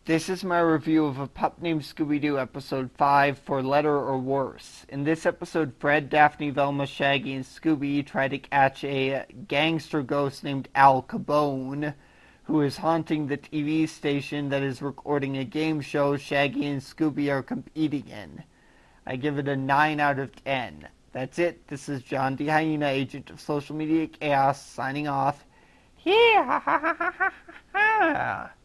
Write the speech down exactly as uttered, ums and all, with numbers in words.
This is my review of A Pup Named Scooby-Doo, Episode five, For Letter or Worse. In this episode, Fred, Daphne, Velma, Shaggy, and Scooby try to catch a gangster ghost named Al Capone, who is haunting the T V station that is recording a game show Shaggy and Scooby are competing in. I give it a nine out of ten. That's it. This is John D. Hyena, agent of social media chaos, signing off. Yeah.